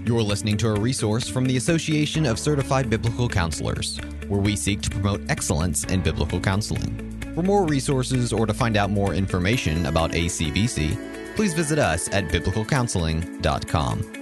You're listening to a resource from the Association of Certified Biblical Counselors, where we seek to promote excellence in biblical counseling. For more resources or to find out more information about ACBC, please visit us at biblicalcounseling.com.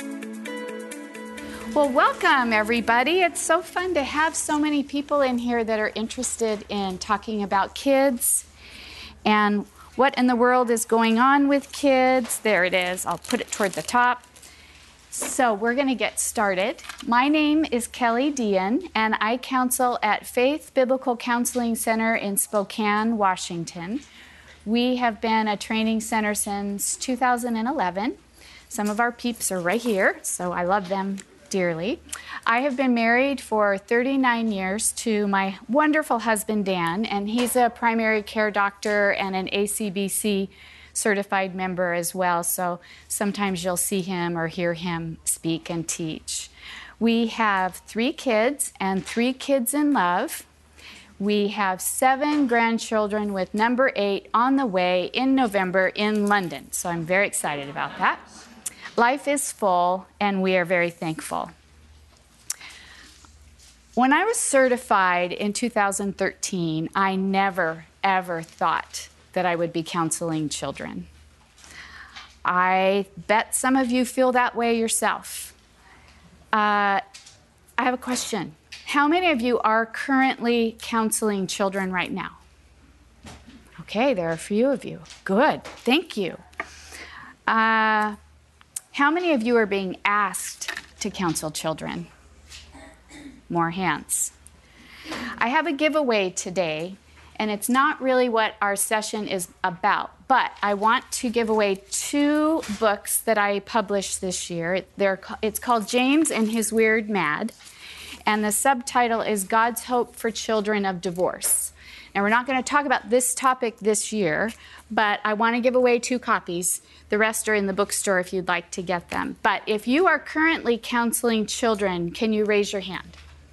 Well, welcome, everybody. It's so fun to have so many people in here that are interested in talking about kids and what in the world is going on with kids. There it is. I'll put it toward the top. So we're going to get started. My name is Kelly Dean, and I counsel at Faith Biblical Counseling Center in Spokane, Washington. We have been a training center since 2011. Some of our peeps are right here, so I love them dearly. I have been married for 39 years to my wonderful husband, Dan, and he's a primary care doctor and an ACBC certified member as well, so sometimes you'll see him or hear him speak and teach. We have 3 kids and 3 kids in love. We have 7 grandchildren with number 8 on the way in November in London, so I'm very excited about that. Life is full, and we are very thankful. When I was certified in 2013, I never, ever thought that I would be counseling children. I bet some of you feel that way yourself. I have a question. How many of you are currently counseling children right now? Okay, there are a few of you. Good, thank you. How many of you are being asked to counsel children? More hands. I have a giveaway today, and it's not really what our session is about, but I want to give away 2 books that I published this year. It's called James and His Weird Mad, and the subtitle is God's Hope for Children of Divorce. Now, we're not going to talk about this topic this year, but I want to give away 2 copies. The rest are in the bookstore if you'd like to get them. But if you are currently counseling children, can you raise your hand?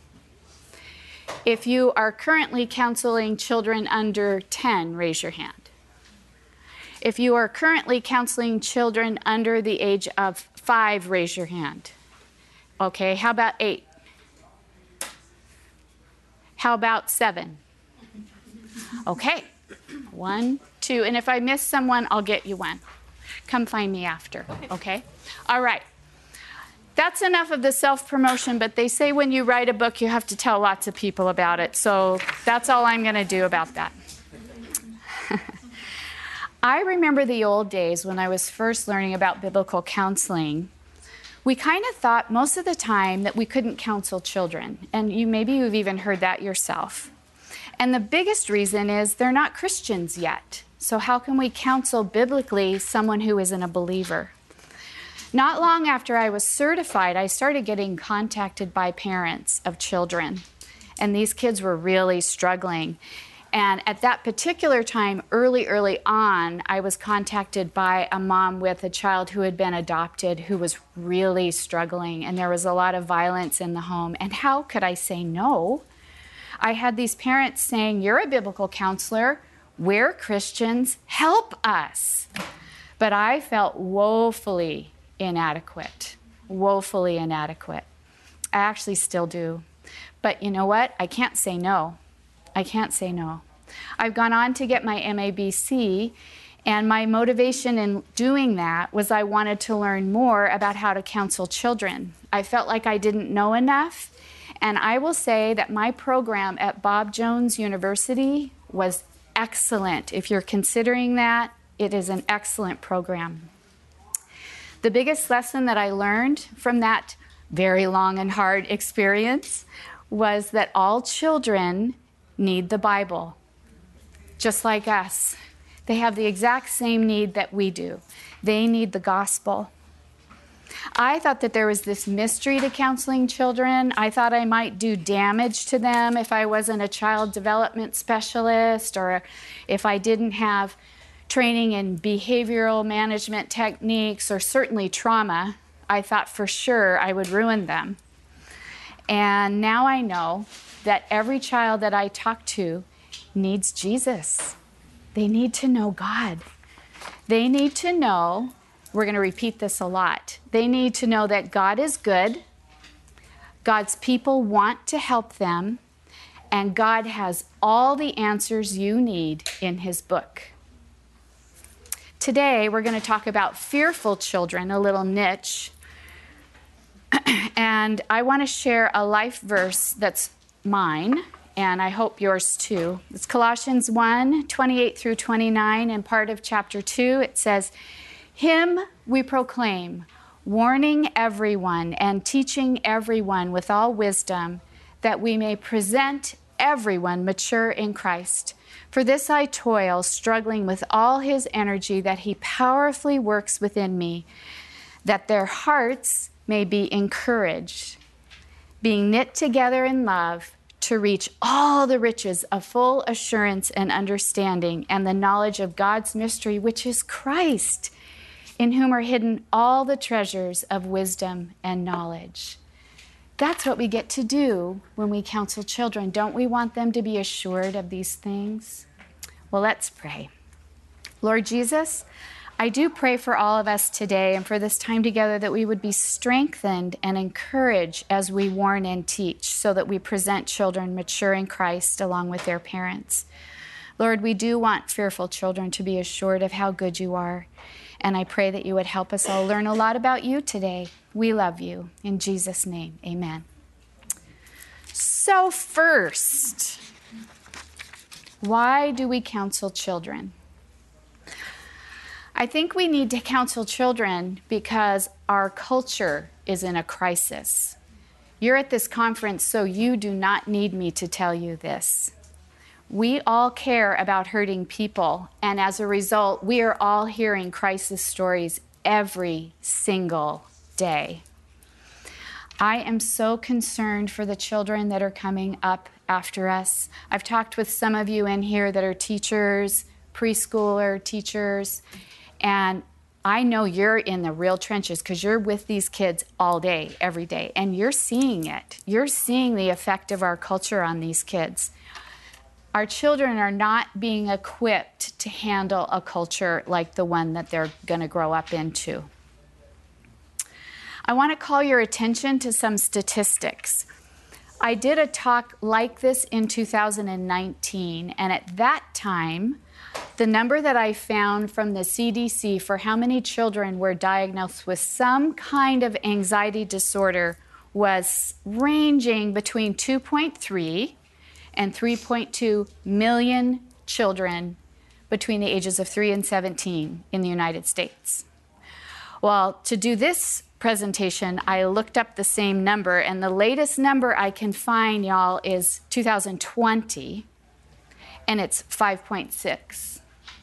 If you are currently counseling children under 10, raise your hand. If you are currently counseling children under the age of 5, raise your hand. Okay, how about 8? How about 7? Okay, 1, 2, and if I miss someone, I'll get you one. Come find me after, okay? All right. That's enough of the self-promotion, but they say when you write a book, you have to tell lots of people about it, so that's all I'm going to do about that. I remember the old days when I was first learning about biblical counseling. We kind of thought most of the time that we couldn't counsel children, and maybe you've even heard that yourself. And the biggest reason is they're not Christians yet. So how can we counsel biblically someone who isn't a believer? Not long after I was certified, I started getting contacted by parents of children. And these kids were really struggling. And at that particular time, early on, I was contacted by a mom with a child who had been adopted who was really struggling. And there was a lot of violence in the home. And how could I say no? I had these parents saying, "You're a biblical counselor. We're Christians. Help us." But I felt woefully inadequate. Woefully inadequate. I actually still do. But you know what? I can't say no. I can't say no. I've gone on to get my MABC, and my motivation in doing that was I wanted to learn more about how to counsel children. I felt like I didn't know enough. And I will say that my program at Bob Jones University was excellent. If you're considering that, it is an excellent program. The biggest lesson that I learned from that very long and hard experience was that all children need the Bible, just like us. They have the exact same need that we do. They need the gospel. I thought that there was this mystery to counseling children. I thought I might do damage to them if I wasn't a child development specialist, or if I didn't have training in behavioral management techniques, or certainly trauma. I thought for sure I would ruin them. And now I know that every child that I talk to needs Jesus. They need to know God. They need to know We're going to repeat this a lot. They need to know that God is good, God's people want to help them, and God has all the answers you need in his book. Today, we're going to talk about fearful children, a little niche. And I want to share a life verse that's mine, and I hope yours too. It's Colossians 1, 28 through 29, and part of chapter 2. It says, "Him we proclaim, warning everyone and teaching everyone with all wisdom, that we may present everyone mature in Christ. For this I toil, struggling with all his energy that he powerfully works within me, that their hearts may be encouraged, being knit together in love, to reach all the riches of full assurance and understanding and the knowledge of God's mystery, which is Christ, in whom are hidden all the treasures of wisdom and knowledge." That's what we get to do when we counsel children. Don't we want them to be assured of these things? Well, let's pray. Lord Jesus, I do pray for all of us today and for this time together that we would be strengthened and encouraged as we warn and teach, so that we present children mature in Christ along with their parents. Lord, we do want fearful children to be assured of how good you are. And I pray that you would help us all learn a lot about you today. We love you. In Jesus' name, amen. So first, why do we counsel children? I think we need to counsel children because our culture is in a crisis. You're at this conference, so you do not need me to tell you this. We all care about hurting people, and as a result, we are all hearing crisis stories every single day. I am so concerned for the children that are coming up after us. I've talked with some of you in here that are teachers, preschooler teachers, and I know you're in the real trenches because you're with these kids all day, every day, and you're seeing it. You're seeing the effect of our culture on these kids. Our children are not being equipped to handle a culture like the one that they're going to grow up into. I want to call your attention to some statistics. I did a talk like this in 2019, and at that time, the number that I found from the CDC for how many children were diagnosed with some kind of anxiety disorder was ranging between 2.3 and 3.2 million children between the ages of 3 and 17 in the United States. Well, to do this presentation, I looked up the same number, and the latest number I can find, y'all, is 2020, and it's 5.6.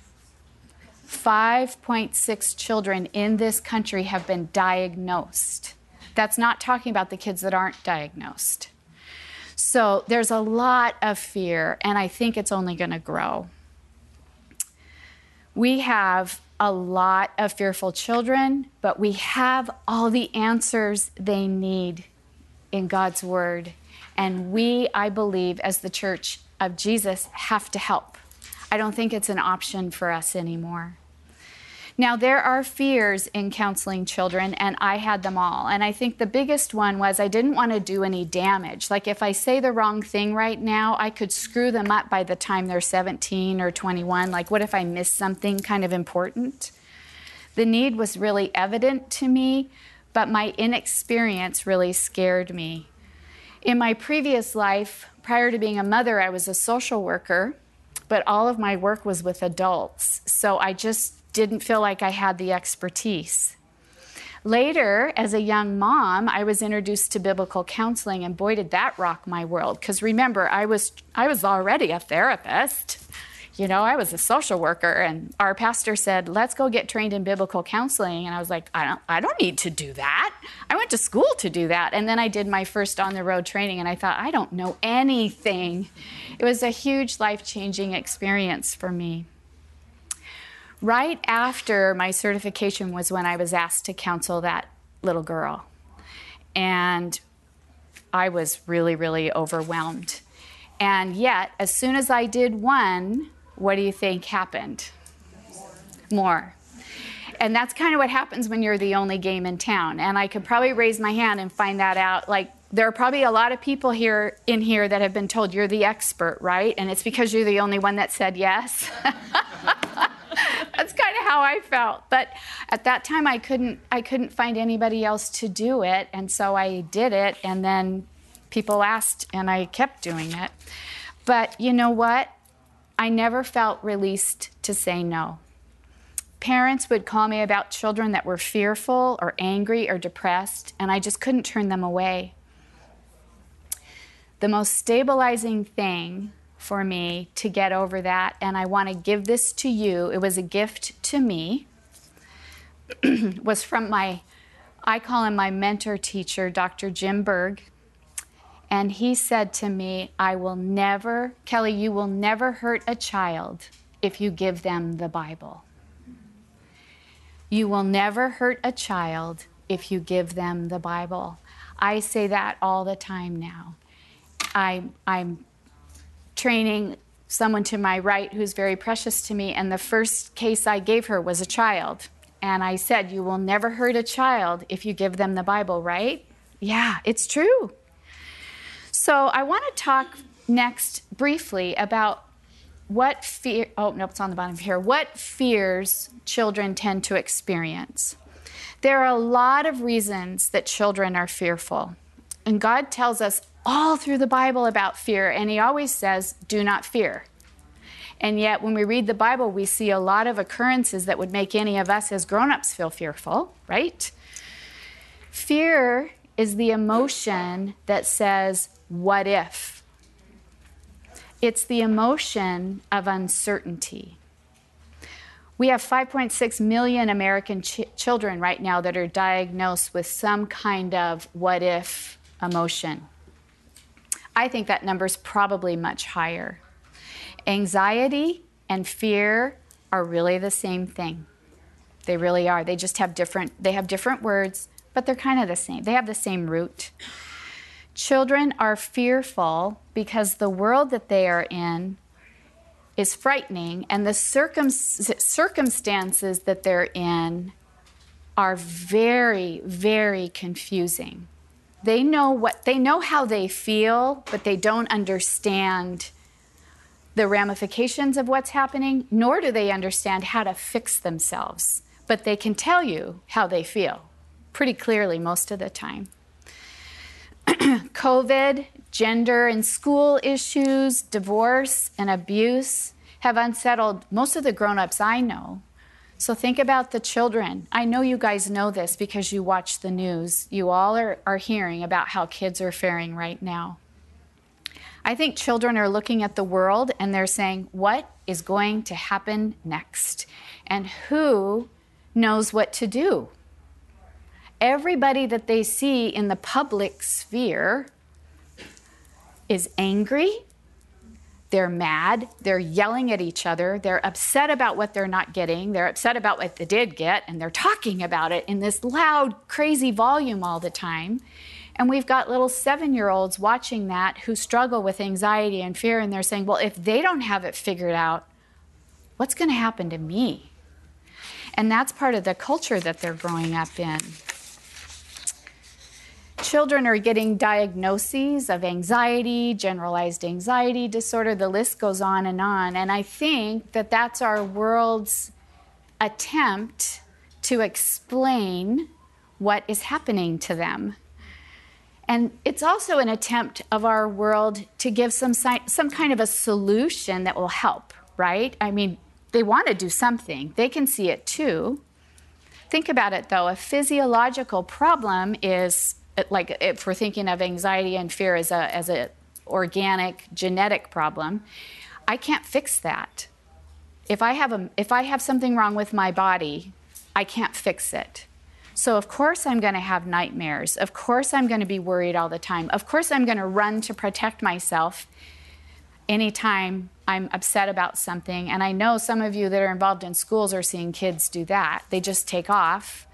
5.6 children in this country have been diagnosed. That's not talking about the kids that aren't diagnosed. So there's a lot of fear, and I think it's only going to grow. We have a lot of fearful children, but we have all the answers they need in God's Word. And we, I believe, as the Church of Jesus, have to help. I don't think it's an option for us anymore. Now, there are fears in counseling children, and I had them all. And I think the biggest one was I didn't want to do any damage. Like if I say the wrong thing right now, I could screw them up by the time they're 17 or 21. Like what if I miss something kind of important? The need was really evident to me, but my inexperience really scared me. In my previous life, prior to being a mother, I was a social worker, but all of my work was with adults. So I just didn't feel like I had the expertise. Later, as a young mom, I was introduced to biblical counseling, and boy, did that rock my world. Because remember, I was already a therapist. You know, I was a social worker, and our pastor said, let's go get trained in biblical counseling. And I was like, I don't need to do that. I went to school to do that. And then I did my first on-the-road training, and I thought, I don't know anything. It was a huge life-changing experience for me. Right after my certification was when I was asked to counsel that little girl. And I was really, really overwhelmed. And yet, as soon as I did one, what do you think happened? More. And that's kind of what happens when you're the only game in town. And I could probably raise my hand and find that out. Like, there are probably a lot of people in here that have been told you're the expert, right? And it's because you're the only one that said yes. That's kind of how I felt. But at that time, I couldn't find anybody else to do it. And so I did it. And then people asked, and I kept doing it. But you know what? I never felt released to say no. Parents would call me about children that were fearful or angry or depressed, and I just couldn't turn them away. The most stabilizing thing for me to get over that, and I want to give this to you, it was a gift to me, was from I call him my mentor teacher, Dr. Jim Berg. And he said to me, Kelly, you will never hurt a child if you give them the Bible. You will never hurt a child if you give them the Bible. I say that all the time now. I'm training someone to my right who's very precious to me, and the first case I gave her was a child. And I said, you will never hurt a child if you give them the Bible, right? Yeah, it's true. So I want to talk next briefly about what it's on the bottom here. What fears children tend to experience. There are a lot of reasons that children are fearful. And God tells us all through the Bible about fear, and he always says, do not fear. And yet when we read the Bible, we see a lot of occurrences that would make any of us as grown-ups feel fearful, right? Fear is the emotion that says, what if? It's the emotion of uncertainty. We have 5.6 million American children right now that are diagnosed with some kind of what if emotion. I think that number's probably much higher. Anxiety and fear are really the same thing. They really are. They just have different words, but they're kind of the same. They have the same root. Children are fearful because the world that they are in is frightening, and the circumstances that they're in are very, very confusing. They know how they feel, but they don't understand the ramifications of what's happening, nor do they understand how to fix themselves. But they can tell you how they feel pretty clearly most of the time. COVID, gender and school issues, divorce and abuse have unsettled most of the grown-ups I know. So think about the children. I know you guys know this because you watch the news. You all are hearing about how kids are faring right now. I think children are looking at the world and they're saying, what is going to happen next? And who knows what to do? Everybody that they see in the public sphere is angry, they're mad, they're yelling at each other, they're upset about what they're not getting, they're upset about what they did get, and they're talking about it in this loud, crazy volume all the time. And we've got little 7-year-olds watching that who struggle with anxiety and fear, and they're saying, well, if they don't have it figured out, what's going to happen to me? And that's part of the culture that they're growing up in. Children are getting diagnoses of anxiety, generalized anxiety disorder, the list goes on. And I think that that's our world's attempt to explain what is happening to them. And it's also an attempt of our world to give some kind of a solution that will help, right? I mean, they want to do something. They can see it too. Think about it, though. A physiological problem is, like if we're thinking of anxiety and fear as a organic genetic problem, I can't fix that. If I have something wrong with my body, I can't fix it. So of course I'm going to have nightmares. Of course I'm going to be worried all the time. Of course I'm going to run to protect myself anytime I'm upset about something. And I know some of you that are involved in schools are seeing kids do that. They just take off.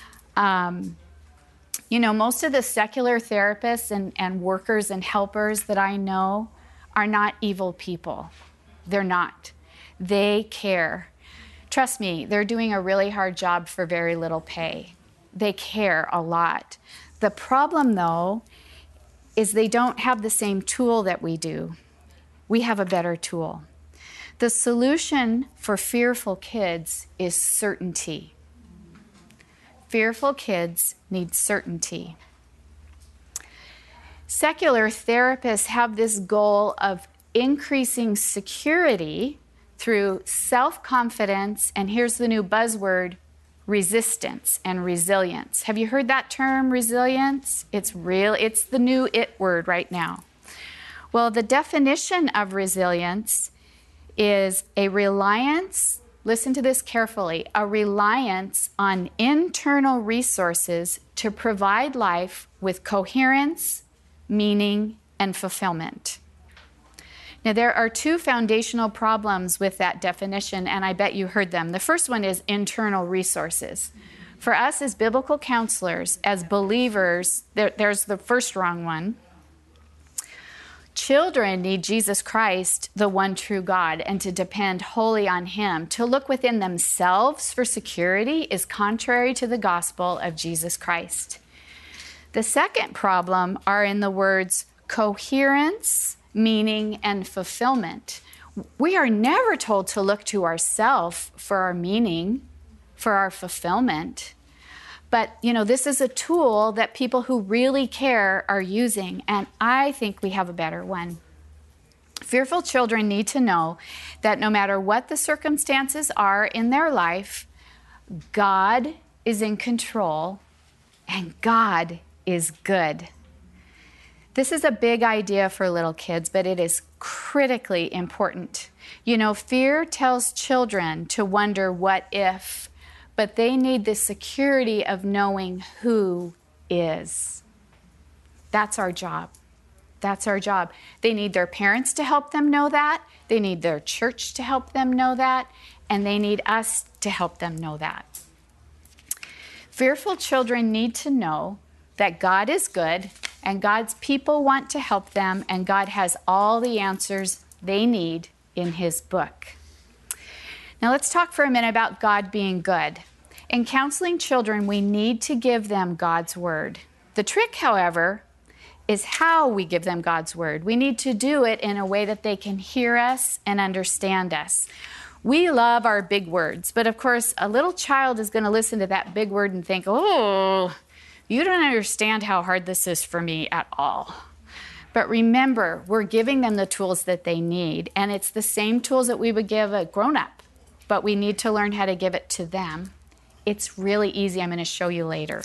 You know, most of the secular therapists and workers and helpers that I know are not evil people. They're not. They care. Trust me, they're doing a really hard job for very little pay. They care a lot. The problem, though, is they don't have the same tool that we do. We have a better tool. The solution for fearful kids is certainty. Fearful kids need certainty. Secular therapists have this goal of increasing security through self-confidence, and here's the new buzzword, resistance and resilience. Have you heard that term, resilience? It's the new it word right now. Well, the definition of resilience is a reliance, listen to this carefully, a reliance on internal resources to provide life with coherence, meaning, and fulfillment. Now, there are two foundational problems with that definition, and I bet you heard them. The first one is internal resources. For us as biblical counselors, as believers, there's the first wrong one. Children need Jesus Christ, the one true God, and to depend wholly on Him. To look within themselves for security is contrary to the gospel of Jesus Christ. The second problem are in the words coherence, meaning, and fulfillment. We are never told to look to ourselves for our meaning, for our fulfillment. But, this is a tool that people who really care are using, and I think we have a better one. Fearful children need to know that no matter what the circumstances are in their life, God is in control and God is good. This is a big idea for little kids, but it is critically important. Fear tells children to wonder what if, but they need the security of knowing who is. That's our job. That's our job. They need their parents to help them know that. They need their church to help them know that. And they need us to help them know that. Fearful children need to know that God is good and God's people want to help them, and God has all the answers they need in His book. Now let's talk for a minute about God being good. In counseling children, we need to give them God's word. The trick, however, is how we give them God's word. We need to do it in a way that they can hear us and understand us. We love our big words, but of course, a little child is going to listen to that big word and think, oh, you don't understand how hard this is for me at all. But remember, we're giving them the tools that they need, and it's the same tools that we would give a grown-up, but we need to learn how to give it to them. It's really easy. I'm going to show you later.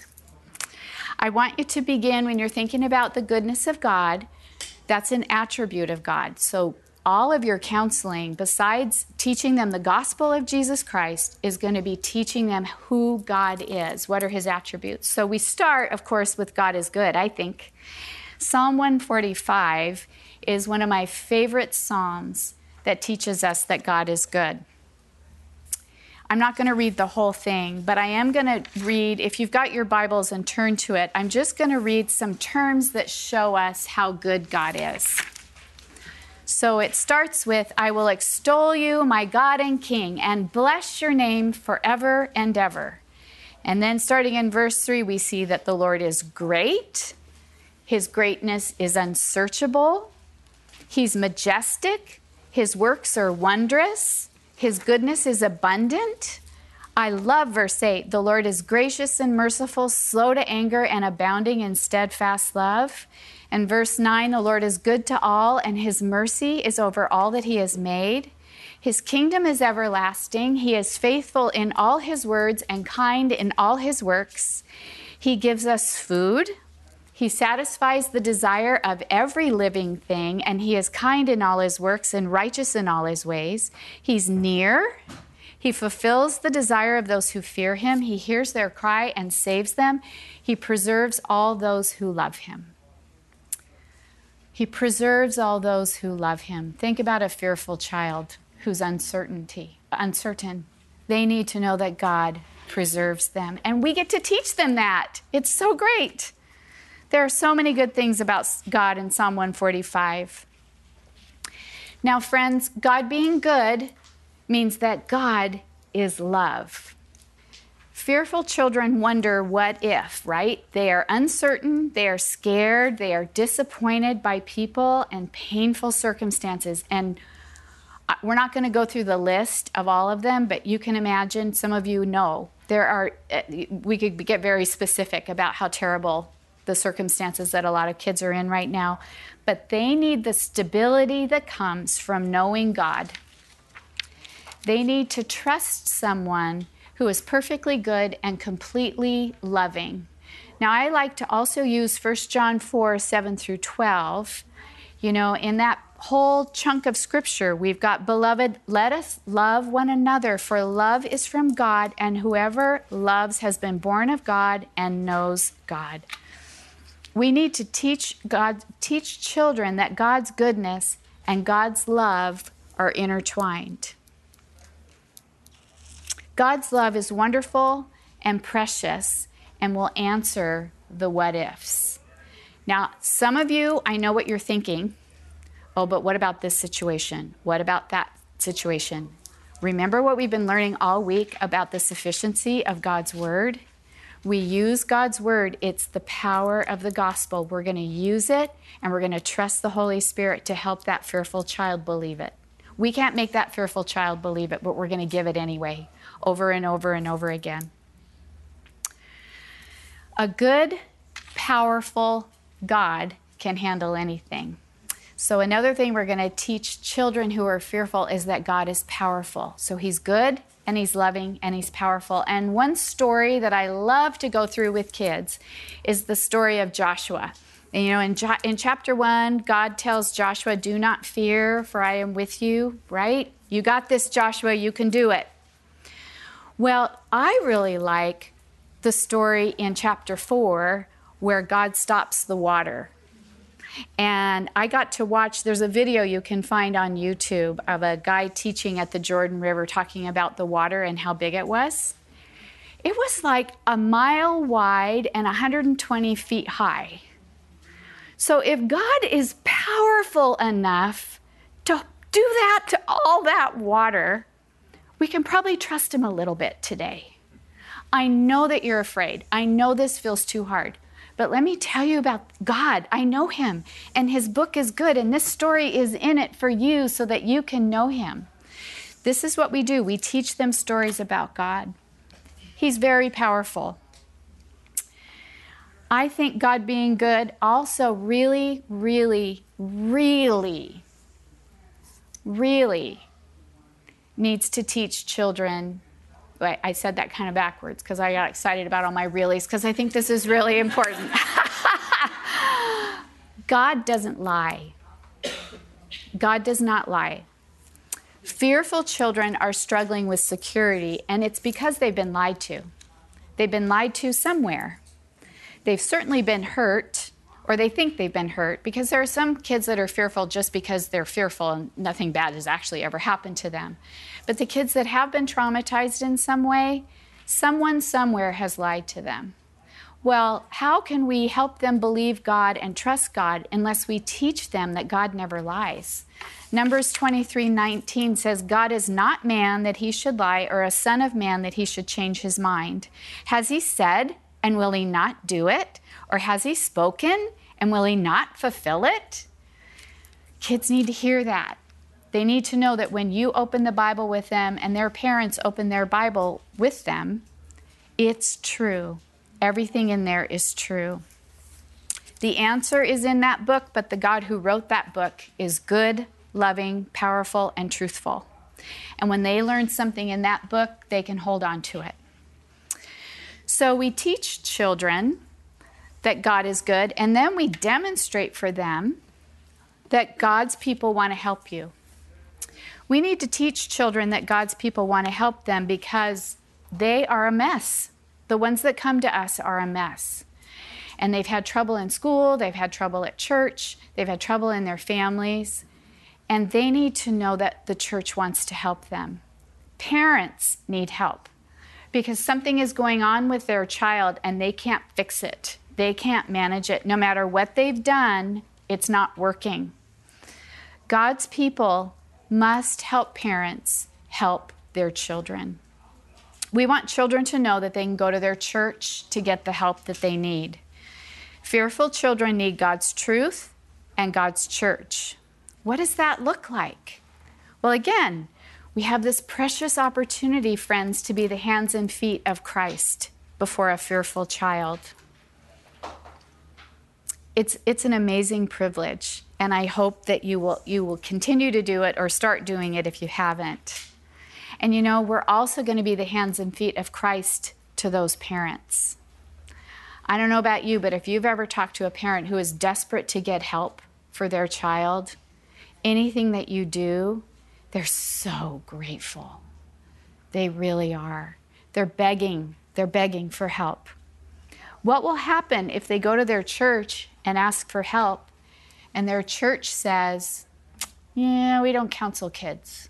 I want you to begin when you're thinking about the goodness of God. That's an attribute of God. So all of your counseling, besides teaching them the gospel of Jesus Christ, is going to be teaching them who God is. What are His attributes? So we start, of course, with God is good, I think. Psalm 145 is one of my favorite psalms that teaches us that God is good. I'm not going to read the whole thing, but I am going to read, if you've got your Bibles and turn to it, I'm just going to read some terms that show us how good God is. So it starts with, I will extol you, my God and King, and bless your name forever and ever. And then starting in verse 3, we see that the Lord is great. His greatness is unsearchable. He's majestic. His works are wondrous. His goodness is abundant. I love verse 8. The Lord is gracious and merciful, slow to anger, and abounding in steadfast love. And verse 9, the Lord is good to all, and His mercy is over all that He has made. His kingdom is everlasting. He is faithful in all His words and kind in all His works. He gives us food. He satisfies the desire of every living thing, and He is kind in all His works and righteous in all His ways. He's near. He fulfills the desire of those who fear Him. He hears their cry and saves them. He preserves all those who love Him. He preserves all those who love Him. Think about a fearful child who's uncertain. They need to know that God preserves them, and we get to teach them that. It's so great. There are so many good things about God in Psalm 145. Now, friends, God being good means that God is love. Fearful children wonder what if, right? They are uncertain, they are scared, they are disappointed by people and painful circumstances. And we're not going to go through the list of all of them, but you can imagine, some of you know, we could get very specific about how terrible the circumstances that a lot of kids are in right now. But they need the stability that comes from knowing God. They need to trust someone who is perfectly good and completely loving. Now, I like to also use 1 John 4, 7 through 12. You know, in that whole chunk of scripture, we've got, beloved, let us love one another, for love is from God, and whoever loves has been born of God and knows God. We need to teach children that God's goodness and God's love are intertwined. God's love is wonderful and precious and will answer the what ifs. Now, some of you, I know what you're thinking. Oh, but what about this situation? What about that situation? Remember what we've been learning all week about the sufficiency of God's word? We use God's word. It's the power of the gospel. We're going to use it, and we're going to trust the Holy Spirit to help that fearful child believe it. We can't make that fearful child believe it, but we're going to give it anyway, over and over and over again. A good, powerful God can handle anything. So another thing we're going to teach children who are fearful is that God is powerful. So he's good, and he's loving, and he's powerful. And one story that I love to go through with kids is the story of Joshua. And, you know, in chapter 1, God tells Joshua, do not fear, for I am with you, right? You got this, Joshua, you can do it. Well, I really like the story in chapter 4 where God stops the water. And I got to watch, there's a video you can find on YouTube of a guy teaching at the Jordan River talking about the water and how big it was. It was like a mile wide and 120 feet high. So if God is powerful enough to do that to all that water, we can probably trust him a little bit today. I know that you're afraid. I know this feels too hard. But let me tell you about God. I know him, and his book is good, and this story is in it for you so that you can know him. This is what we do. We teach them stories about God. He's very powerful. I think God being good also really, really, really, really needs to teach children. I said that kind of backwards because I got excited about all my reallys because I think this is really important. God doesn't lie. God does not lie. Fearful children are struggling with security, and it's because they've been lied to. They've been lied to somewhere. They've certainly been hurt, or they think they've been hurt, because there are some kids that are fearful just because they're fearful and nothing bad has actually ever happened to them. But the kids that have been traumatized in some way, someone somewhere has lied to them. Well, how can we help them believe God and trust God unless we teach them that God never lies? Numbers 23:19 says, God is not man that he should lie, or a son of man that he should change his mind. Has he said, and will he not do it? Or has he spoken, and will he not fulfill it? Kids need to hear that. They need to know that when you open the Bible with them and their parents open their Bible with them, it's true. Everything in there is true. The answer is in that book, but the God who wrote that book is good, loving, powerful, and truthful. And when they learn something in that book, they can hold on to it. So we teach children that God is good, and then we demonstrate for them that God's people want to help you. We need to teach children that God's people want to help them because they are a mess. The ones that come to us are a mess. And they've had trouble in school, they've had trouble at church, they've had trouble in their families, and they need to know that the church wants to help them. Parents need help because something is going on with their child and they can't fix it. They can't manage it. No matter what they've done, it's not working. God's people must help parents help their children. We want children to know that they can go to their church to get the help that they need. Fearful children need God's truth and God's church. What does that look like? Well, again, we have this precious opportunity, friends, to be the hands and feet of Christ before a fearful child. It's an amazing privilege, and I hope that you will continue to do it or start doing it if you haven't. And you know, we're also going to be the hands and feet of Christ to those parents. I don't know about you, but if you've ever talked to a parent who is desperate to get help for their child, anything that you do, they're so grateful. They really are. They're begging for help. What will happen if they go to their church and ask for help and their church says, yeah, we don't counsel kids?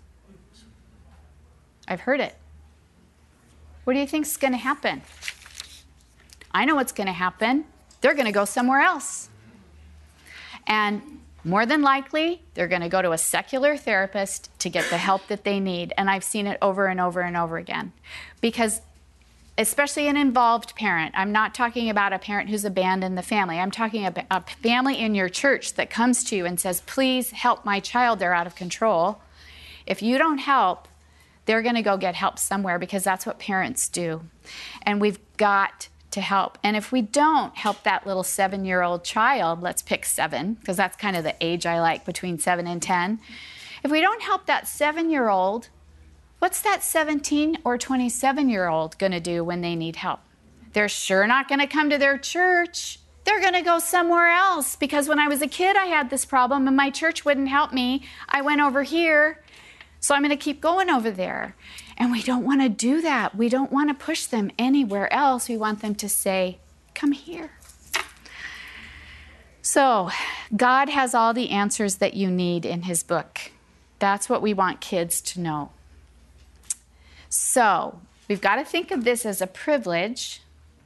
I've heard it. What do you think's going to happen? I know what's going to happen. They're going to go somewhere else. And more than likely, they're going to go to a secular therapist to get the help that they need. And I've seen it over and over and over again. Because especially an involved parent, I'm not talking about a parent who's abandoned the family. I'm talking about a family in your church that comes to you and says, please help my child. They're out of control. If you don't help, they're going to go get help somewhere, because that's what parents do. And we've got to help. And if we don't help that little 7-year-old child, let's pick 7, because that's kind of the age I like, between 7 and 10. If we don't help that 7-year-old, what's that 17 or 27-year-old going to do when they need help? They're sure not going to come to their church. They're going to go somewhere else, because when I was a kid, I had this problem and my church wouldn't help me. I went over here. So I'm going to keep going over there. And we don't want to do that. We don't want to push them anywhere else. We want them to say, come here. So God has all the answers that you need in his book. That's what we want kids to know. So we've got to think of this as a privilege.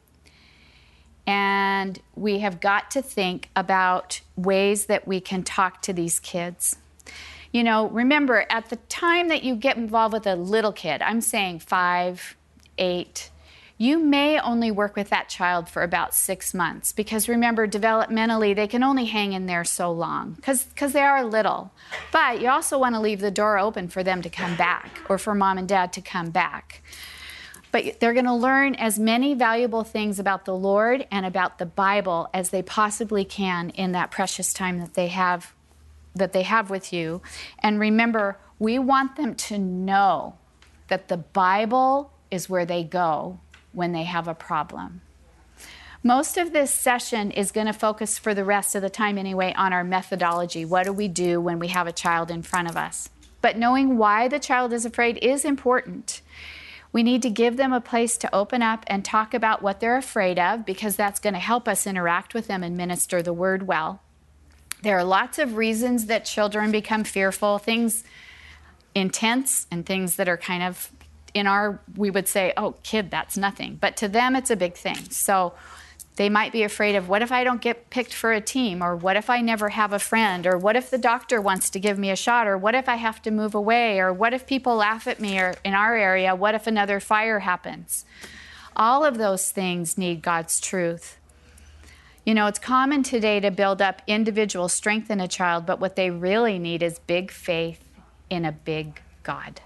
And we have got to think about ways that we can talk to these kids. You know, remember, at the time that you get involved with a little kid, I'm saying 5, 8, you may only work with that child for about 6 months, because remember, developmentally, they can only hang in there so long because they are little. But you also want to leave the door open for them to come back, or for mom and dad to come back. But they're going to learn as many valuable things about the Lord and about the Bible as they possibly can in that precious time that they have with you. And remember, we want them to know that the Bible is where they go when they have a problem. Most of this session is going to focus, for the rest of the time anyway, on our methodology. What do we do when we have a child in front of us? But knowing why the child is afraid is important. We need to give them a place to open up and talk about what they're afraid of, because that's going to help us interact with them and minister the word well. There are lots of reasons that children become fearful, things intense and things that are kind of we would say, oh, kid, that's nothing. But to them, it's a big thing. So they might be afraid of, what if I don't get picked for a team? Or what if I never have a friend? Or what if the doctor wants to give me a shot? Or what if I have to move away? Or what if people laugh at me? Or in our area, what if another fire happens? All of those things need God's truth. You know, it's common today to build up individual strength in a child, but what they really need is big faith in a big God.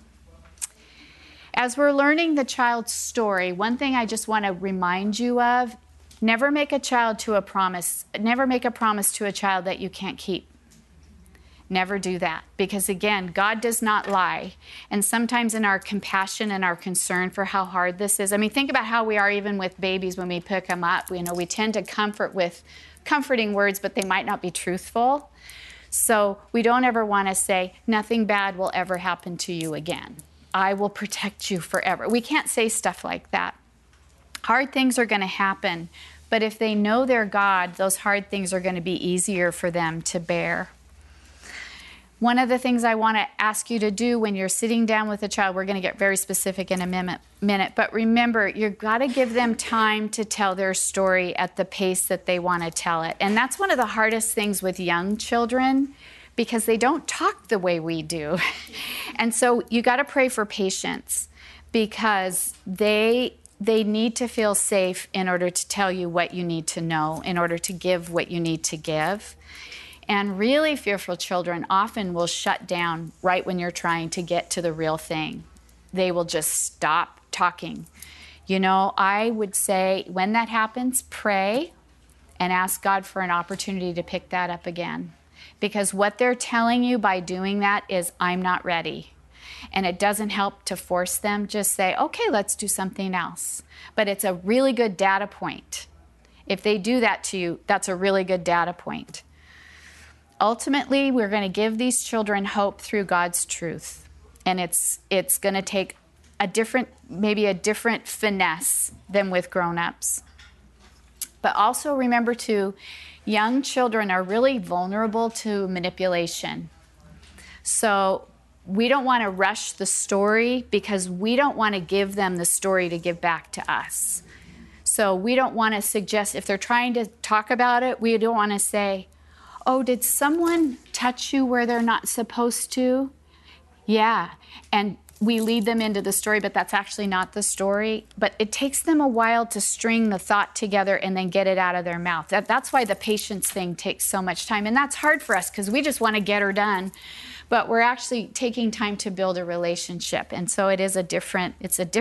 As we're learning the child's story, one thing I just want to remind you of, never make a promise to a child that you can't keep. Never do that, because again, God does not lie. And sometimes in our compassion and our concern for how hard this is, I mean, think about how we are even with babies when we pick them up. You know, we tend to comfort with comforting words, but they might not be truthful. So we don't ever want to say, nothing bad will ever happen to you again. I will protect you forever. We can't say stuff like that. Hard things are going to happen, but if they know their God, those hard things are going to be easier for them to bear. One of the things I want to ask you to do when you're sitting down with a child, we're going to get very specific in a minute, but remember, you've got to give them time to tell their story at the pace that they want to tell it. And that's one of the hardest things with young children, because they don't talk the way we do. And so you got to pray for patience. because they need to feel safe in order to tell you what you need to know, in order to give what you need to give. And really fearful children often will shut down right when you're trying to get to the real thing. They will just stop talking. You know, I would say when that happens, pray and ask God for an opportunity to pick that up again. Because what they're telling you by doing that is, I'm not ready. And it doesn't help to force them. Just say, okay, let's do something else. But it's a really good data point. If they do that to you, that's a really good data point. Ultimately, we're going to give these children hope through God's truth. And it's going to take maybe a different finesse than with grown-ups. But also remember too, young children are really vulnerable to manipulation. So we don't want to rush the story because we don't want to give them the story to give back to us. So we don't want to suggest, if they're trying to talk about it, we don't want to say, oh, did someone touch you where they're not supposed to? Yeah. And we lead them into the story, but that's actually not the story. But it takes them a while to string the thought together and then get it out of their mouth. That's why the patience thing takes so much time. And that's hard for us because we just want to get her done. But we're actually taking time to build a relationship. And so it's a different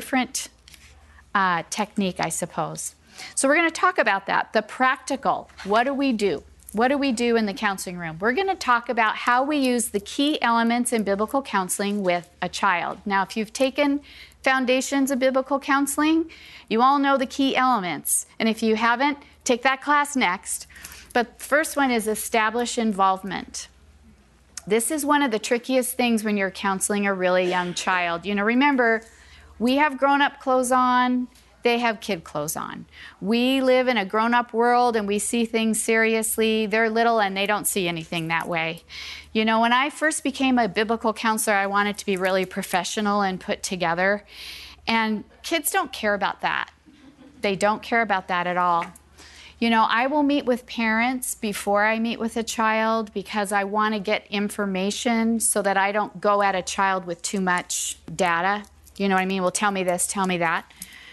technique, I suppose. So we're going to talk about that. The practical, what do we do? What do we do in the counseling room? We're going to talk about how we use the key elements in biblical counseling with a child. Now, if you've taken Foundations of Biblical Counseling, you all know the key elements. And if you haven't, take that class next. But the first one is establish involvement. This is one of the trickiest things when you're counseling a really young child. You know, remember, we have grown-up clothes on. They have kid clothes on. We live in a grown-up world and we see things seriously. They're little and they don't see anything that way. You know, when I first became a biblical counselor, I wanted to be really professional and put together. And kids don't care about that. They don't care about that at all. You know, I will meet with parents before I meet with a child because I want to get information so that I don't go at a child with too much data. You know what I mean? Well, tell me this, tell me that.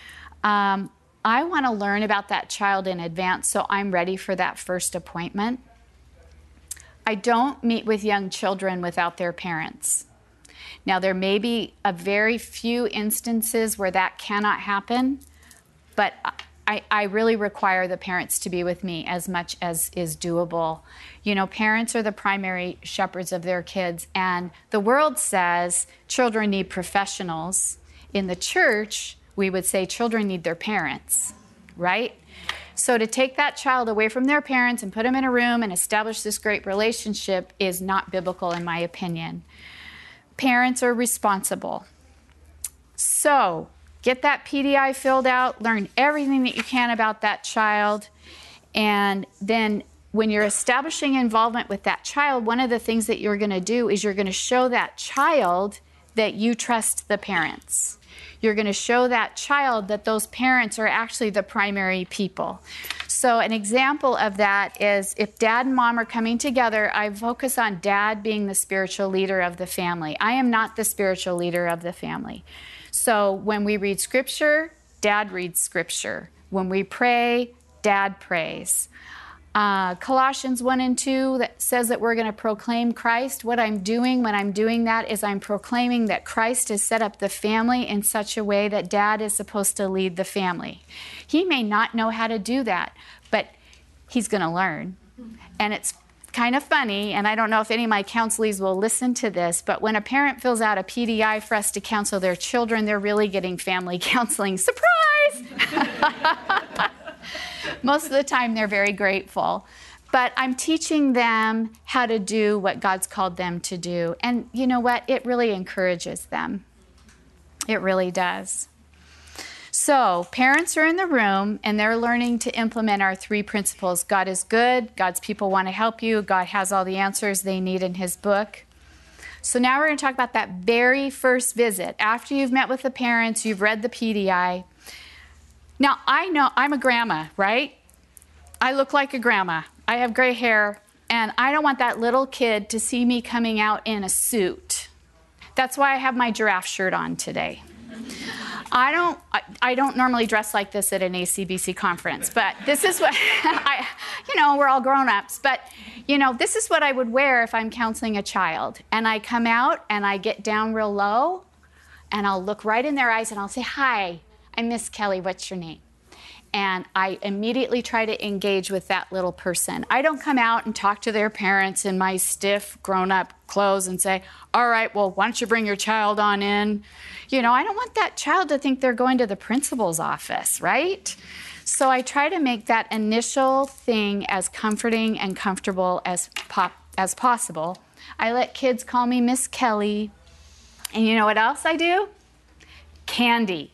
I want to learn about that child in advance so I'm ready for that first appointment. I don't meet with young children without their parents. Now, there may be a very few instances where that cannot happen, but I really require the parents to be with me as much as is doable. You know, parents are the primary shepherds of their kids, and the world says children need professionals. In the church, we would say children need their parents, right? So to take that child away from their parents and put them in a room and establish this great relationship is not biblical, in my opinion. Parents are responsible. So get that PDI filled out, learn everything that you can about that child, and then when you're establishing involvement with that child, one of the things that you're going to do is you're going to show that child that you trust the parents. You're going to show that child that those parents are actually the primary people. So an example of that is if dad and mom are coming together, I focus on dad being the spiritual leader of the family. I am not the spiritual leader of the family. So when we read scripture, dad reads scripture. When we pray, dad prays. Colossians 1 and 2 that says that we're going to proclaim Christ. What I'm doing when I'm doing that is I'm proclaiming that Christ has set up the family in such a way that dad is supposed to lead the family. He may not know how to do that, but he's going to learn. And it's kind of funny, and I don't know if any of my counselees will listen to this, but when a parent fills out a PDI for us to counsel their children, they're really getting family counseling. Surprise! Most of the time, they're very grateful. But I'm teaching them how to do what God's called them to do. And you know what? It really encourages them. It really does. So parents are in the room, and they're learning to implement our 3 principles. God is good. God's people want to help you. God has all the answers they need in his book. So now we're going to talk about that very first visit. After you've met with the parents, you've read the PDI. Now, I know I'm a grandma, right? I look like a grandma. I have gray hair, and I don't want that little kid to see me coming out in a suit. That's why I have my giraffe shirt on today. I don't normally dress like this at an ACBC conference, but this is what, we're all grown-ups, but, this is what I would wear if I'm counseling a child. And I come out and I get down real low and I'll look right in their eyes and I'll say, "Hi, I'm Miss Kelly, what's your name?" And I immediately try to engage with that little person. I don't come out and talk to their parents in my stiff grown-up clothes and say, "All right, well, why don't you bring your child on in?" I don't want that child to think they're going to the principal's office, right? So I try to make that initial thing as comforting and comfortable as possible. I let kids call me Miss Kelly. And you know what else I do? Candy.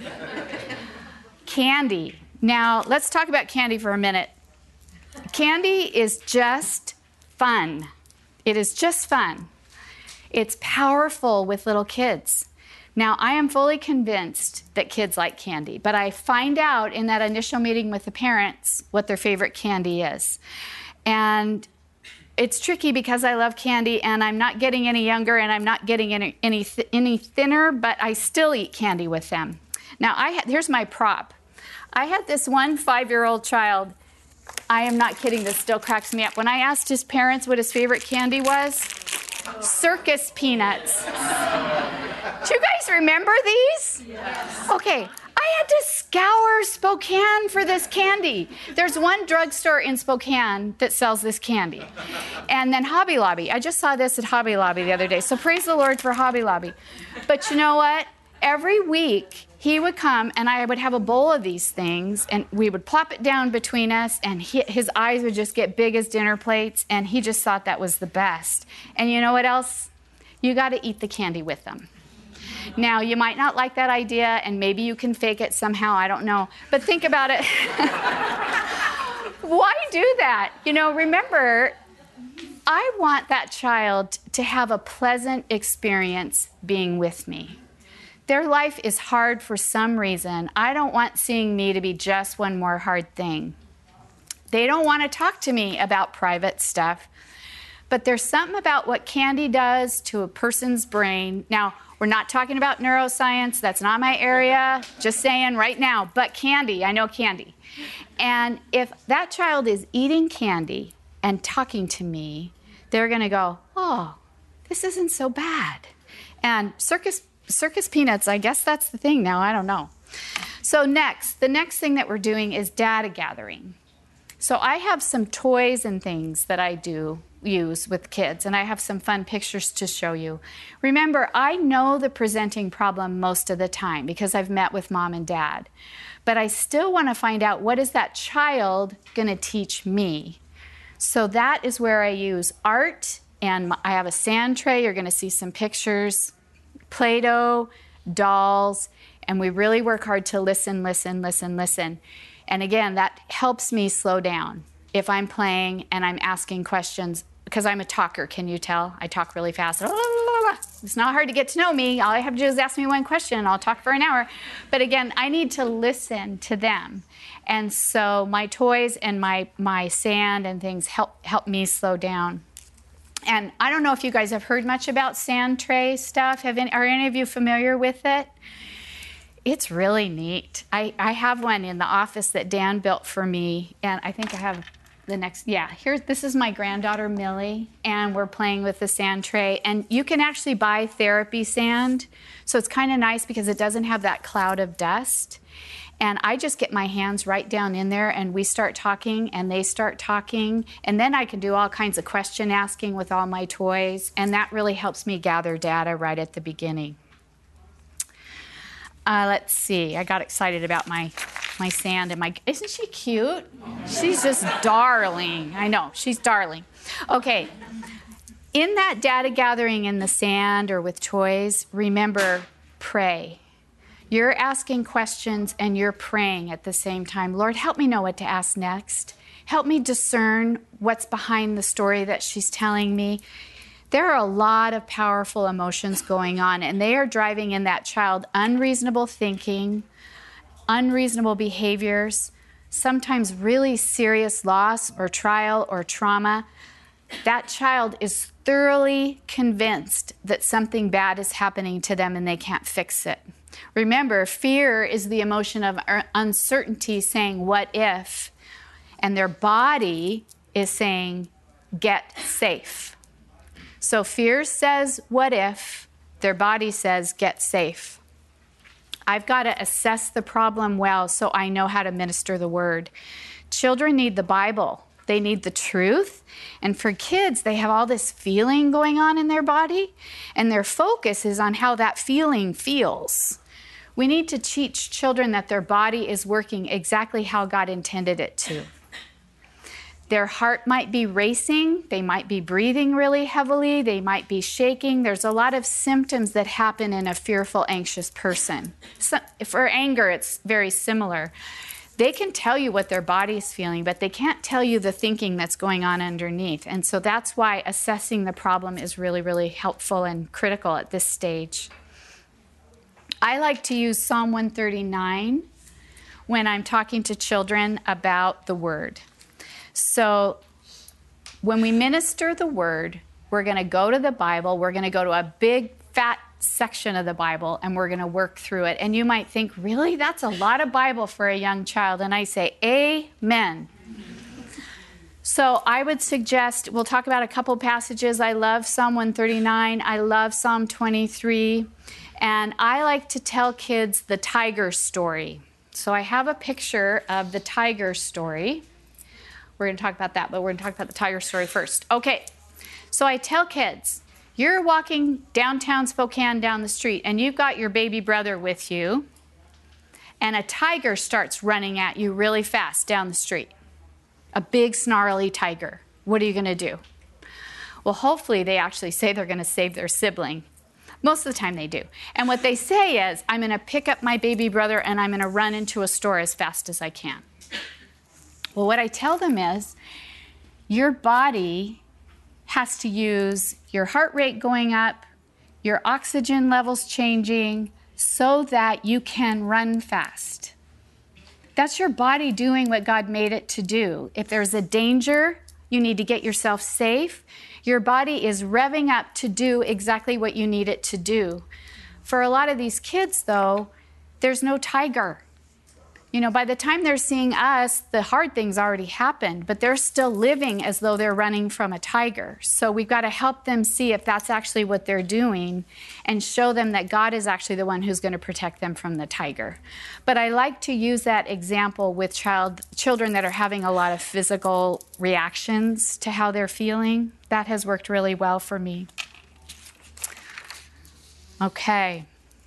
Candy. Now, let's talk about candy for a minute. Candy is just fun. It is just fun. It's powerful with little kids. Now, I am fully convinced that kids like candy, but I find out in that initial meeting with the parents what their favorite candy is. And it's tricky because I love candy and I'm not getting any younger and I'm not getting any thinner, but I still eat candy with them. Now, here's my prop. I had this one 5-year-old child. I am not kidding, this still cracks me up. When I asked his parents what his favorite candy was, circus peanuts. Do you guys remember these? Yes. Okay, I had to scour Spokane for this candy. There's one drugstore in Spokane that sells this candy. And then Hobby Lobby. I just saw this at Hobby Lobby the other day, so praise the Lord for Hobby Lobby. But you know what? Every week, he would come and I would have a bowl of these things and we would plop it down between us and his eyes would just get big as dinner plates and he just thought that was the best. And you know what else? You got to eat the candy with them. Now, you might not like that idea and maybe you can fake it somehow, I don't know. But think about it. Why do that? Remember, I want that child to have a pleasant experience being with me. Their life is hard for some reason. I don't want seeing me to be just one more hard thing. They don't want to talk to me about private stuff. But there's something about what candy does to a person's brain. Now, we're not talking about neuroscience. That's not my area. Just saying right now. But candy, I know candy. And if that child is eating candy and talking to me, they're going to go, "Oh, this isn't so bad." And circus peanuts, I guess that's the thing now, I don't know. So the next thing that we're doing is data gathering. So I have some toys and things that I do use with kids, and I have some fun pictures to show you. Remember, I know the presenting problem most of the time because I've met with mom and dad, but I still want to find out what is that child going to teach me. So that is where I use art, and I have a sand tray. You're going to see some pictures. Play-Doh, dolls, and we really work hard to listen. And again, that helps me slow down if I'm playing and I'm asking questions, because I'm a talker, can you tell? I talk really fast. It's not hard to get to know me. All I have to do is ask me one question and I'll talk for an hour. But again, I need to listen to them. And so my toys and my sand and things help me slow down. And I don't know if you guys have heard much about sand tray stuff. Are any of you familiar with it? It's really neat. I have one in the office that Dan built for me, and I think I have the next, this is my granddaughter, Millie, and we're playing with the sand tray. And you can actually buy therapy sand, so it's kind of nice because it doesn't have that cloud of dust. And I just get my hands right down in there and we start talking and they start talking. And then I can do all kinds of question asking with all my toys. And that really helps me gather data right at the beginning. Let's see. I got excited about my sand and isn't she cute? She's just darling. I know, she's darling. Okay. In that data gathering in the sand or with toys, remember, pray. You're asking questions and you're praying at the same time. Lord, help me know what to ask next. Help me discern what's behind the story that she's telling me. There are a lot of powerful emotions going on, and they are driving in that child unreasonable thinking, unreasonable behaviors, sometimes really serious loss or trial or trauma. That child is thoroughly convinced that something bad is happening to them and they can't fix it. Remember, fear is the emotion of uncertainty saying, what if? And their body is saying, get safe. So fear says, what if? Their body says, get safe. I've got to assess the problem well so I know how to minister the word. Children need the Bible. They need the truth. And for kids, they have all this feeling going on in their body, and their focus is on how that feeling feels. We need to teach children that their body is working exactly how God intended it to. Their heart might be racing, they might be breathing really heavily, they might be shaking. There's a lot of symptoms that happen in a fearful, anxious person. So, for anger, it's very similar. They can tell you what their body is feeling, but they can't tell you the thinking that's going on underneath. And so that's why assessing the problem is really, really helpful and critical at this stage. I like to use Psalm 139 when I'm talking to children about the word. So when we minister the word, we're going to go to the Bible. We're going to go to a big, fat section of the Bible, and we're going to work through it. And you might think, really? That's a lot of Bible for a young child. And I say, amen. So I would suggest, we'll talk about a couple passages. I love Psalm 139. I love Psalm 23. And I like to tell kids the tiger story. So I have a picture of the tiger story. We're going to talk about that, but we're going to talk about the tiger story first. Okay, so I tell kids, you're walking downtown Spokane down the street, and you've got your baby brother with you, and a tiger starts running at you really fast down the street. A big, snarly tiger. What are you going to do? Well, hopefully they actually say they're going to save their sibling. Most of the time they do. And what they say is, I'm going to pick up my baby brother, and I'm going to run into a store as fast as I can. Well, what I tell them is, your body has to use your heart rate going up, your oxygen levels changing, so that you can run fast. That's your body doing what God made it to do. If there's a danger, you need to get yourself safe. Your body is revving up to do exactly what you need it to do. For a lot of these kids, though, there's no tiger. You know, by the time they're seeing us, the hard things already happened, but they're still living as though they're running from a tiger. So we've got to help them see if that's actually what they're doing and show them that God is actually the one who's going to protect them from the tiger. But I like to use that example with children that are having a lot of physical reactions to how they're feeling. That has worked really well for me. Okay.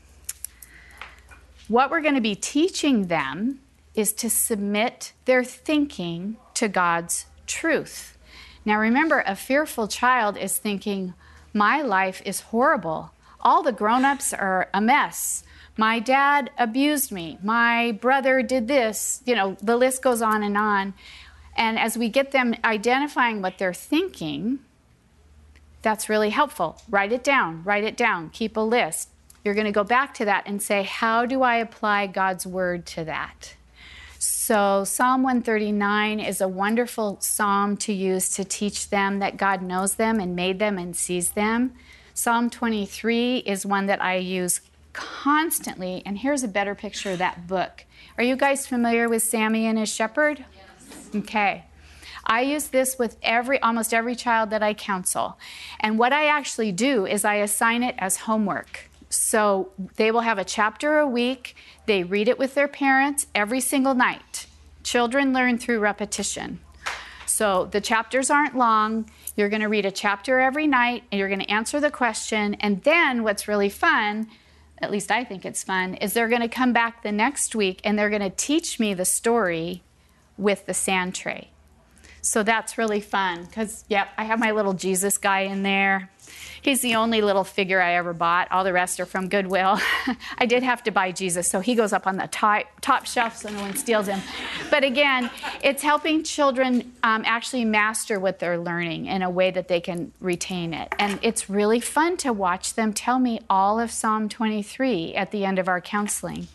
What we're going to be teaching them is to submit their thinking to God's truth. Now remember, a fearful child is thinking, my life is horrible. All the grown-ups are a mess. My dad abused me. My brother did this. You know, the list goes on. And as we get them identifying what they're thinking, that's really helpful. Write it down, keep a list. You're going to go back to that and say, how do I apply God's word to that? So Psalm 139 is a wonderful psalm to use to teach them that God knows them and made them and sees them. Psalm 23 is one that I use constantly, and here's a better picture of that book. Are you guys familiar with Sammy and his shepherd? Yes. Okay. I use this with almost every child that I counsel. And what I actually do is I assign it as homework. So they will have a chapter a week. They read it with their parents every single night. Children learn through repetition. So the chapters aren't long. You're going to read a chapter every night, and you're going to answer the question. And then what's really fun, at least I think it's fun, is they're going to come back the next week, and they're going to teach me the story with the sand tray. So that's really fun because, yep, I have my little Jesus guy in there. He's the only little figure I ever bought. All the rest are from Goodwill. I did have to buy Jesus, so he goes up on the top shelf so no one steals him. But again, it's helping children actually master what they're learning in a way that they can retain it. And it's really fun to watch them tell me all of Psalm 23 at the end of our counseling.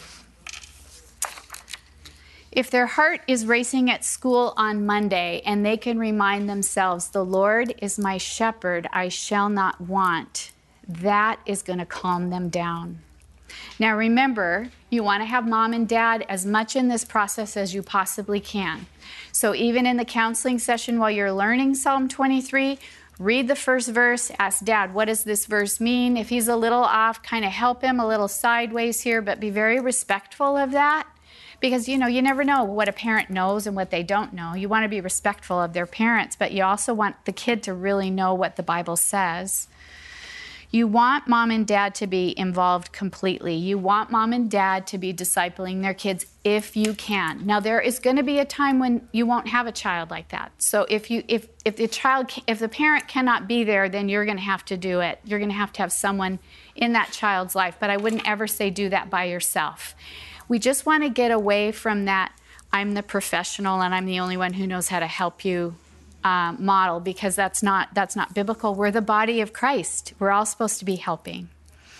If their heart is racing at school on Monday and they can remind themselves, the Lord is my shepherd, I shall not want, that is going to calm them down. Now remember, you want to have mom and dad as much in this process as you possibly can. So even in the counseling session while you're learning Psalm 23, read the first verse, ask Dad, what does this verse mean? If he's a little off, kind of help him a little sideways here, but be very respectful of that. Because, you never know what a parent knows and what they don't know. You want to be respectful of their parents, but you also want the kid to really know what the Bible says. You want mom and dad to be involved completely. You want mom and dad to be discipling their kids if you can. Now, there is going to be a time when you won't have a child like that. So if the parent cannot be there, then you're going to have to do it. You're going to have someone in that child's life. But I wouldn't ever say do that by yourself. We just want to get away from that I'm the professional and I'm the only one who knows how to help you model, because that's not biblical. We're the body of Christ. We're all supposed to be helping.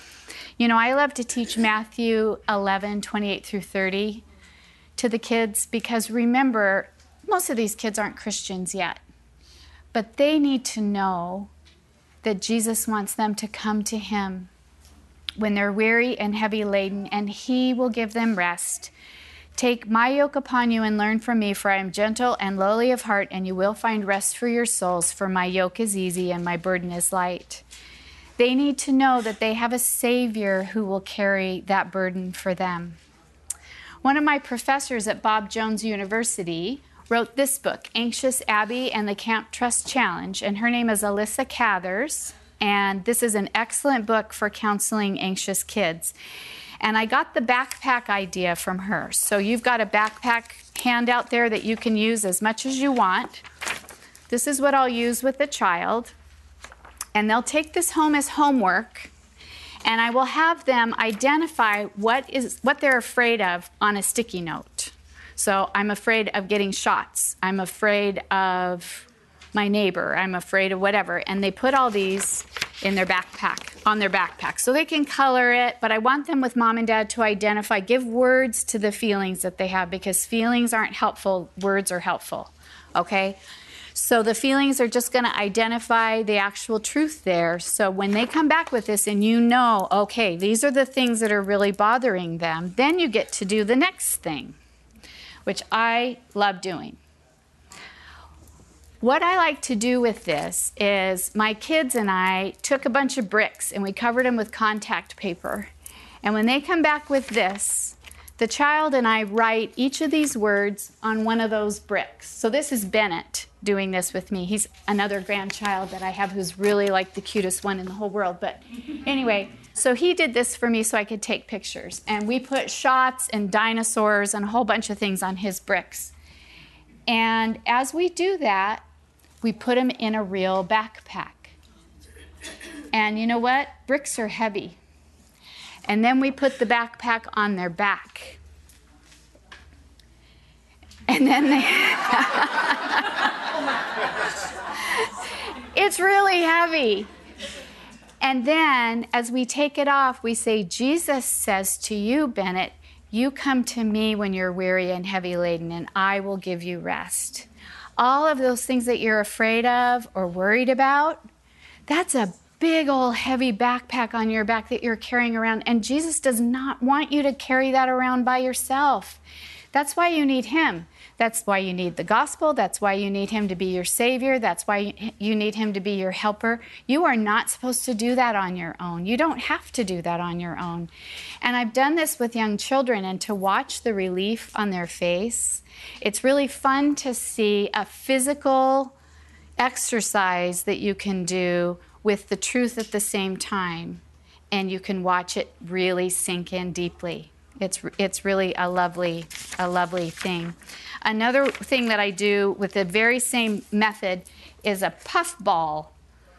I love to teach Matthew 11:28 through 30 to the kids, because remember, most of these kids aren't Christians yet, but they need to know that Jesus wants them to come to him when they're weary and heavy laden, and he will give them rest. Take my yoke upon you and learn from me, for I am gentle and lowly of heart, and you will find rest for your souls, for my yoke is easy and my burden is light. They need to know that they have a Savior who will carry that burden for them. One of my professors at Bob Jones University wrote this book, Anxious Abby and the Camp Trust Challenge, and her name is Alyssa Cathers. And this is an excellent book for counseling anxious kids. And I got the backpack idea from her. So you've got a backpack handout there that you can use as much as you want. This is what I'll use with the child. And they'll take this home as homework. And I will have them identify what they're afraid of on a sticky note. So I'm afraid of getting shots. I'm afraid of my neighbor, I'm afraid of whatever, and they put all these in their backpack, on their backpack. So they can color it, but I want them with mom and dad to identify, give words to the feelings that they have, because feelings aren't helpful, words are helpful, okay? So the feelings are just going to identify the actual truth there. So when they come back with this and okay, these are the things that are really bothering them, then you get to do the next thing, which I love doing. What I like to do with this is my kids and I took a bunch of bricks and we covered them with contact paper. And when they come back with this, the child and I write each of these words on one of those bricks. So this is Bennett doing this with me. He's another grandchild that I have who's really like the cutest one in the whole world. But anyway, so he did this for me so I could take pictures. And we put shots and dinosaurs and a whole bunch of things on his bricks. And as we do that, we put them in a real backpack. And you know what? Bricks are heavy. And then we put the backpack on their back. And then it's really heavy. And then as we take it off, we say, Jesus says to you, Bennett, you come to me when you're weary and heavy laden, and I will give you rest. All of those things that you're afraid of or worried about, that's a big old heavy backpack on your back that you're carrying around. And Jesus does not want you to carry that around by yourself. That's why you need him. That's why you need the gospel. That's why you need him to be your savior. That's why you need him to be your helper. You are not supposed to do that on your own. You don't have to do that on your own. And I've done this with young children, and to watch the relief on their face, it's really fun to see a physical exercise that you can do with the truth at the same time, and you can watch it really sink in deeply. It's really a lovely thing. Another thing that I do with the very same method is a puffball.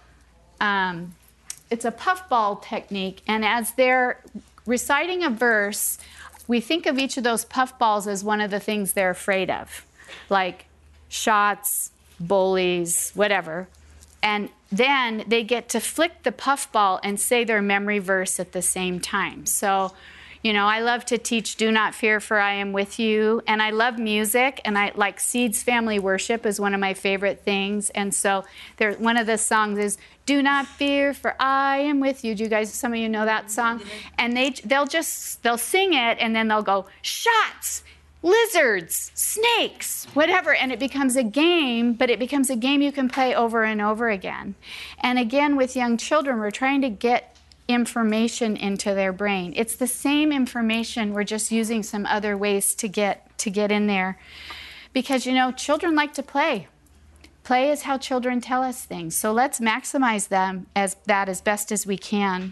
It's a puffball technique, and as they're reciting a verse, we think of each of those puffballs as one of the things they're afraid of, like shots, bullies, whatever. And then they get to flick the puffball and say their memory verse at the same time. So You know, I love to teach Do Not Fear, for I Am With You. And I love music, and I like Seeds Family Worship is one of my favorite things. And so one of the songs is Do Not Fear, for I Am With You. Do you guys, some of you know that song? And they'll sing it, and then they'll go, shots, lizards, snakes, whatever. And it becomes a game, but it becomes a game you can play over and over again. And again, with young children, we're trying to get information into their brain. It's the same information, we're just using some other ways to get in there. Because, you know, children like to play. Play is how children tell us things. So let's maximize them as best as we can.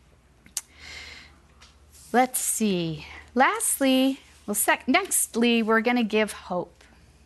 Let's see. Nextly, we're going to give hope.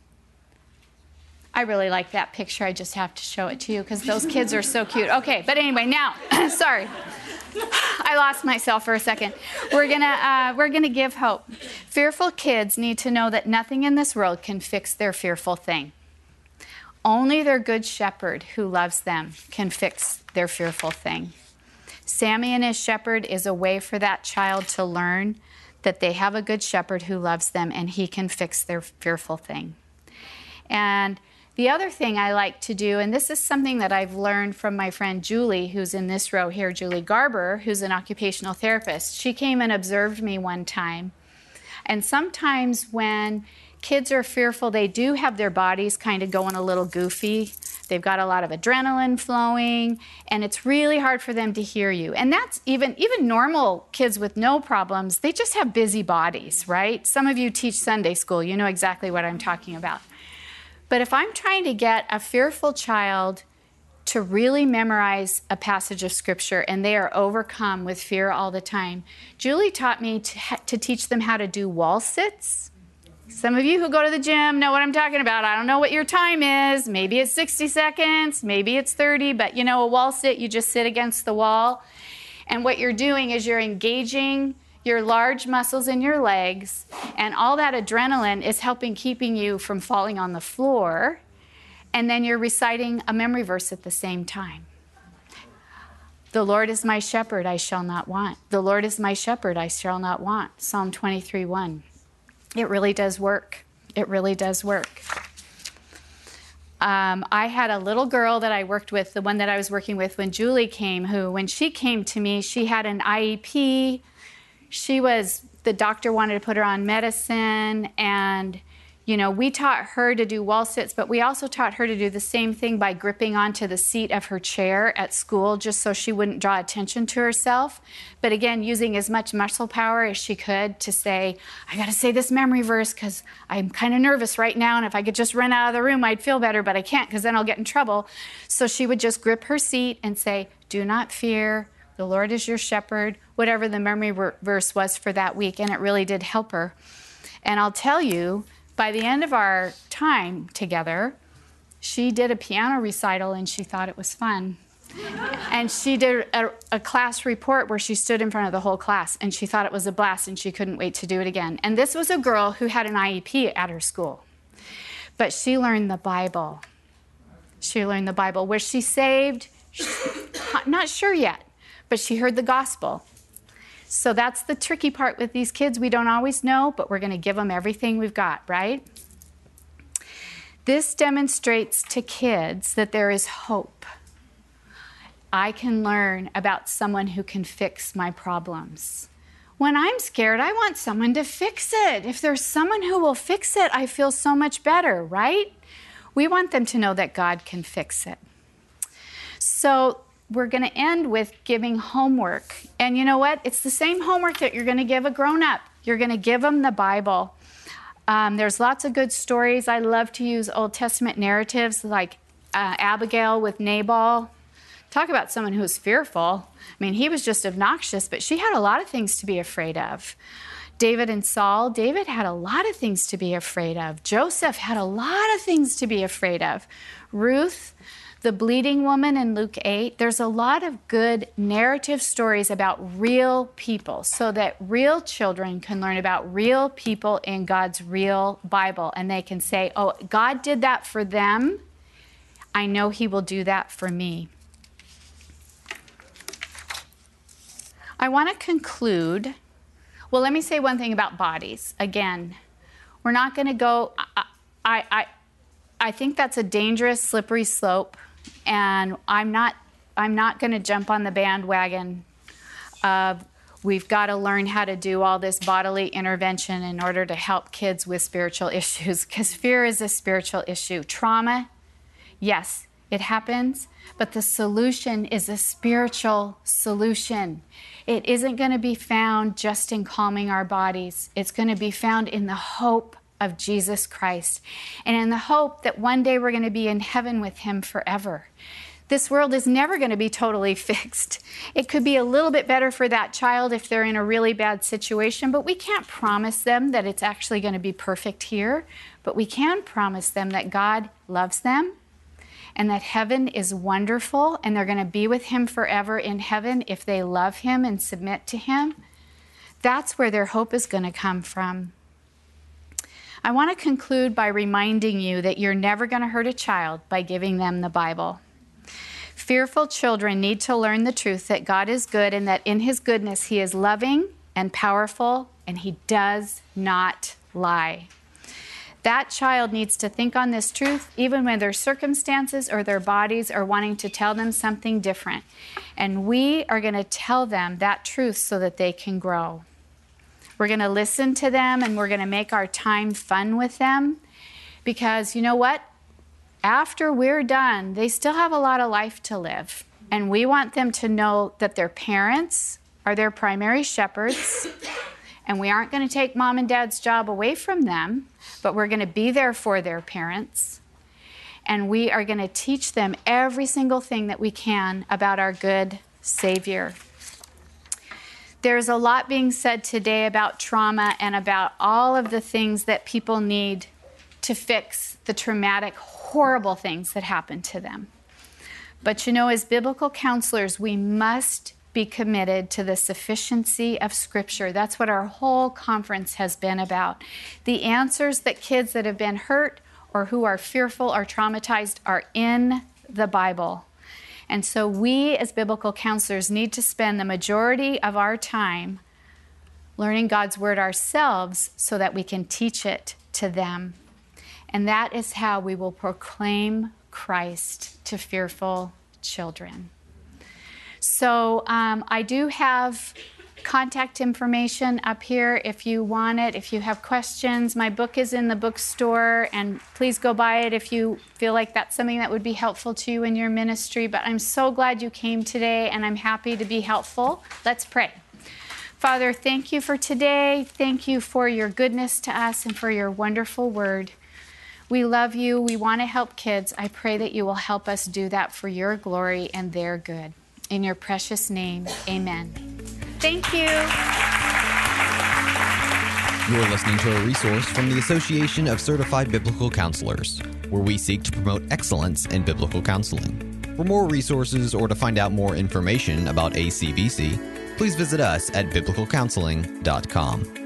I really like that picture. I just have to show it to you because those kids are so cute. Okay, but anyway, now, sorry. I lost myself for a second. We're gonna give hope. Fearful kids need to know that nothing in this world can fix their fearful thing. Only their good shepherd who loves them can fix their fearful thing. Sammy and his shepherd is a way for that child to learn that they have a good shepherd who loves them and he can fix their fearful thing. And the other thing I like to do, and this is something that I've learned from my friend Julie, who's in this row here, Julie Garber, who's an occupational therapist. She came and observed me one time. And sometimes when kids are fearful, they do have their bodies kind of going a little goofy. They've got a lot of adrenaline flowing, and it's really hard for them to hear you. And that's even normal kids with no problems, they just have busy bodies, right? Some of you teach Sunday school, you know exactly what I'm talking about. But if I'm trying to get a fearful child to really memorize a passage of Scripture and they are overcome with fear all the time, Julie taught me to teach them how to do wall sits. Some of you who go to the gym know what I'm talking about. I don't know what your time is. Maybe it's 60 seconds, maybe it's 30, but you know, a wall sit, you just sit against the wall. And what you're doing is you're engaging your large muscles in your legs, and all that adrenaline is keeping you from falling on the floor, and then you're reciting a memory verse at the same time. The Lord is my shepherd, I shall not want. The Lord is my shepherd, I shall not want. Psalm 23:1. It really does work. It really does work. I had a little girl that I worked with, the one that I was working with when Julie came, who, when she came to me, she had an IEP. The doctor wanted to put her on medicine, and, you know, we taught her to do wall sits, but we also taught her to do the same thing by gripping onto the seat of her chair at school just so she wouldn't draw attention to herself. But again, using as much muscle power as she could to say, I got to say this memory verse because I'm kind of nervous right now, and if I could just run out of the room, I'd feel better, but I can't because then I'll get in trouble. So she would just grip her seat and say, do not fear. The Lord is your shepherd, whatever the memory verse was for that week, and it really did help her. And I'll tell you, by the end of our time together, she did a piano recital and she thought it was fun. And she did a class report where she stood in front of the whole class, and she thought it was a blast and she couldn't wait to do it again. And this was a girl who had an IEP at her school. But she learned the Bible. She learned the Bible. Was she saved? Not sure yet. But she heard the gospel. So that's the tricky part with these kids. We don't always know, but we're going to give them everything we've got, right? This demonstrates to kids that there is hope. I can learn about someone who can fix my problems. When I'm scared, I want someone to fix it. If there's someone who will fix it, I feel so much better, right? We want them to know that God can fix it. So we're going to end with giving homework. And you know what? It's the same homework that you're going to give a grown-up. You're going to give them the Bible. There's lots of good stories. I love to use Old Testament narratives like Abigail with Nabal. Talk about someone who's fearful. I mean, he was just obnoxious, but she had a lot of things to be afraid of. David and Saul, David had a lot of things to be afraid of. Joseph had a lot of things to be afraid of. Ruth, the bleeding woman in Luke 8, there's a lot of good narrative stories about real people so that real children can learn about real people in God's real Bible. And they can say, oh, God did that for them. I know He will do that for me. I want to conclude Well, let me say one thing about bodies. Again, we're not going to go, I think that's a dangerous, slippery slope, and I'm not going to jump on the bandwagon of we've got to learn how to do all this bodily intervention in order to help kids with spiritual issues, because fear is a spiritual issue. Trauma, yes, it happens, but the solution is a spiritual solution. It isn't going to be found just in calming our bodies. It's going to be found in the hope of Jesus Christ and in the hope that one day we're going to be in heaven with him forever. This world is never going to be totally fixed. It could be a little bit better for that child if they're in a really bad situation, but we can't promise them that it's actually going to be perfect here. But we can promise them that God loves them and that heaven is wonderful and they're going to be with him forever in heaven if they love him and submit to him. That's where their hope is going to come from. I want to conclude by reminding you that you're never going to hurt a child by giving them the Bible. Fearful children need to learn the truth that God is good and that in his goodness he is loving and powerful and he does not lie. That child needs to think on this truth even when their circumstances or their bodies are wanting to tell them something different. And we are going to tell them that truth so that they can grow. We're going to listen to them and we're going to make our time fun with them because you know what? After we're done, they still have a lot of life to live. And we want them to know that their parents are their primary shepherds. And we aren't going to take mom and dad's job away from them, but we're going to be there for their parents. And we are going to teach them every single thing that we can about our good Savior. There's a lot being said today about trauma and about all of the things that people need to fix the traumatic, horrible things that happen to them. But you know, as biblical counselors, we must be committed to the sufficiency of Scripture. That's what our whole conference has been about. The answers that kids that have been hurt or who are fearful or traumatized are in the Bible. And so we as biblical counselors need to spend the majority of our time learning God's Word ourselves so that we can teach it to them. And that is how we will proclaim Christ to fearful children. So I do have contact information up here if you want it, if you have questions. My book is in the bookstore, and please go buy it if you feel like that's something that would be helpful to you in your ministry. But I'm so glad you came today, and I'm happy to be helpful. Let's pray. Father, thank you for today. Thank you for your goodness to us and for your wonderful word. We love you. We want to help kids. I pray that you will help us do that for your glory and their good. In your precious name, amen. Thank you. You are listening to a resource from the Association of Certified Biblical Counselors, where we seek to promote excellence in biblical counseling. For more resources or to find out more information about ACBC, please visit us at biblicalcounseling.com.